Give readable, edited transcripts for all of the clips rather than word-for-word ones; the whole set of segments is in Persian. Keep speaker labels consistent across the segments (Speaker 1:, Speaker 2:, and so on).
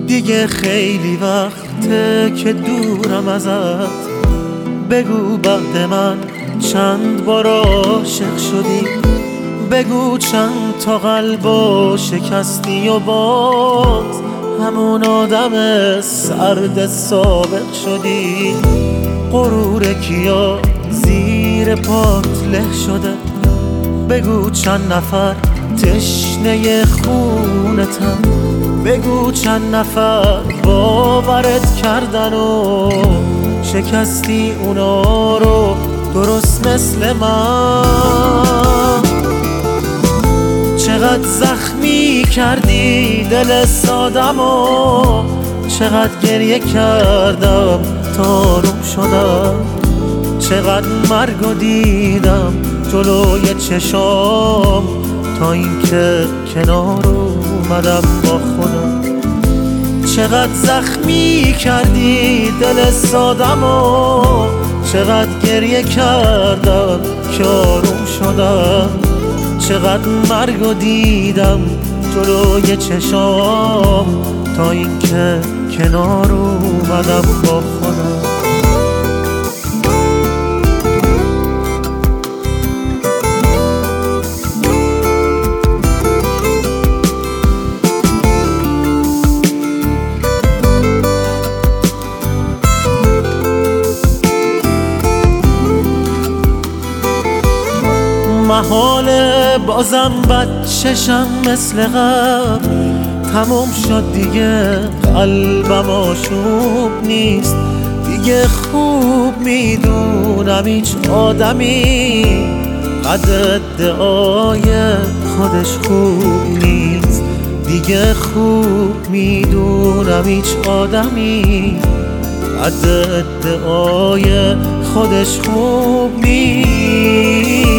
Speaker 1: دیگه خیلی وقته که دورم ازت. بگو بعد من چند بار عاشق شدی، بگو چند تا قلبو شکستی و باز همون آدم سرد سابق شدی. غرور کیا زیر پات له شده، بگو چند نفر تشنه خونتن، بگو چند نفر باورت کردن و شکستی اونا رو درست مثل من. چقدر زخمی کردی دل سادم و چقدر گریه کردم تا آروم شدم. چقدر مرگو دیدم جلوی چشام تا اینکه کنار اومدم با خودم. چقدر زخمی کردی دل سادم و چقدر گریه کردم که آروم شدم. چقدر مرگو دیدم جلوی چشام تا اینکه کنار اومدم با خودم. محاله بازم بچشم مثل قبل، تموم شد دیگه قلبم آشوب نیست. دیگه خوب میدونم هیچ آدمی قدر ادعای خودش خوب نیست. دیگه خوب میدونم هیچ آدمی قدر ادعای خودش خوب نیست.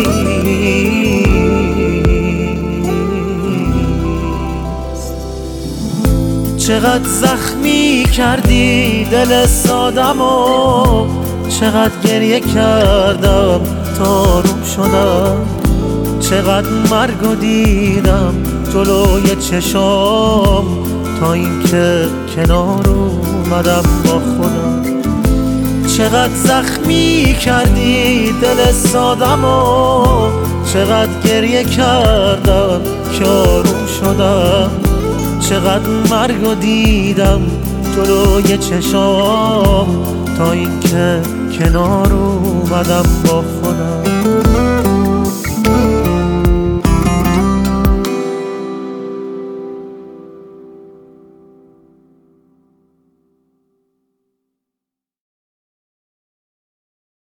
Speaker 1: چقدر زخمی کردی دل سادم و چقدر گریه کردم تا آروم شدم. چقدر مرگو دیدم جلوی چشام تا اینکه کنار اومدم با خودم. چقدر زخمی کردی دل سادم و چقدر گریه کردم که آروم شدم. چقدر مرگو دیدم جلوی چشام تا اینکه کنار اومدم با خودم.